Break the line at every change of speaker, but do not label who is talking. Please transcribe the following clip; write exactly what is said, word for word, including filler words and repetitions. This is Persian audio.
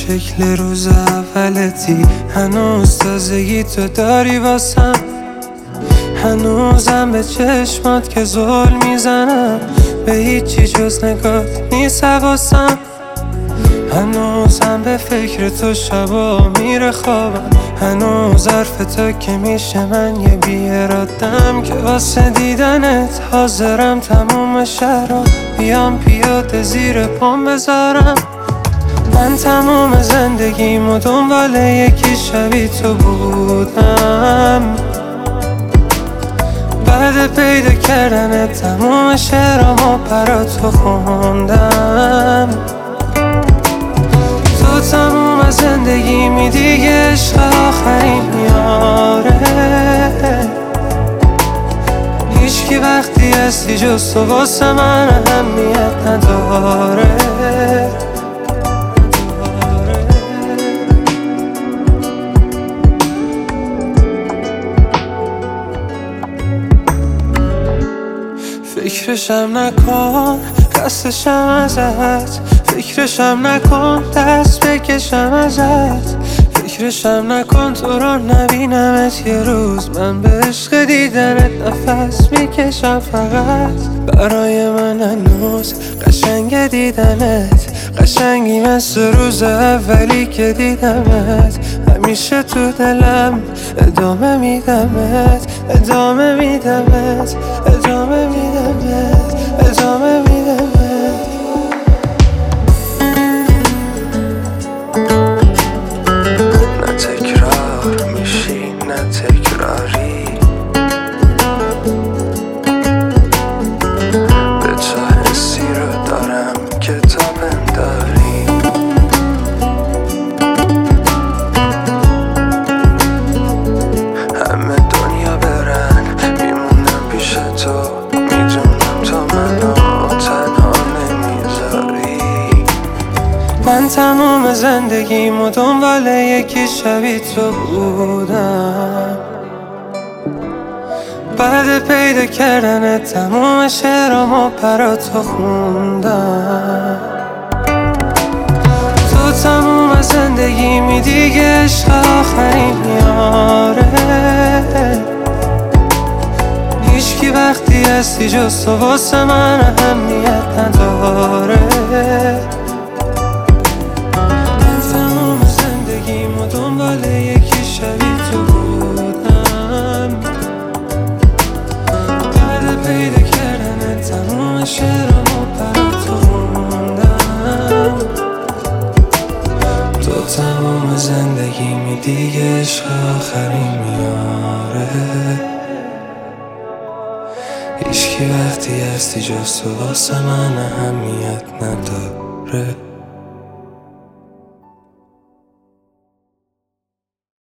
شکل روز اولتی، هنوز تازگی تو داری واسم، هنوزم به چشمات که زل میزنم، به هیچی جز نگات نیست حواسم، هنوزم به فکر تو شبا میره خوابم، هنوز حرف تو که میشه من یه بیارادم که واسه دیدنت حاضرم تموم شهرها بیام پیاده زیر پام بذارم. من تموم زندگیمو دنبال یکی شبیه تو بودم، بعد پیدا کردن تموم شعرامو برا تو خوندم. تو تموم زندگیمی دیگه عشق آخرین میاره، هیچکی وقتی هستی جز تو واسه من اهمیت نداره. فکرشم نکن قصدشم ازت، فکرشم نکن دست بکشم ازت، فکرشم نکن تو رو نبینمت یه روز، من به عشق دیدنت نفس میکشم فقط. برای من هنوز قشنگ دیدنت، قشنگی مثل روز اولی که دیدمت، همیشه تو دلم ادامه میدمت، ادامه میدمت، ادامه میدمت، ادامه میدمت.
نه تکرار میشی نه تکراری، به تو حسی رو دارم که تا بنداری، همه دنیا برن میمونم پیش تو، میدونم تو منو تنها نمیذاری.
من تموم زندگیمو دنبال یکی شبیه تو بودم، بعد پیدا کردن تموم شعرامو برا تو خوندم. تو تموم زندگیمی دیگه عشق آخرین میاره، هیچکی وقتی هستی جز تو واسه من اهمیت نداره. دنبال یکی شبیه تو بودم، بعد پیدا کردن تموم شعرامو برا تو خوندم. تو تموم زندگیمی دیگه عشق آخرین میاره، هیچکی وقتی هستی جز تو واسه من اهمیت نداره.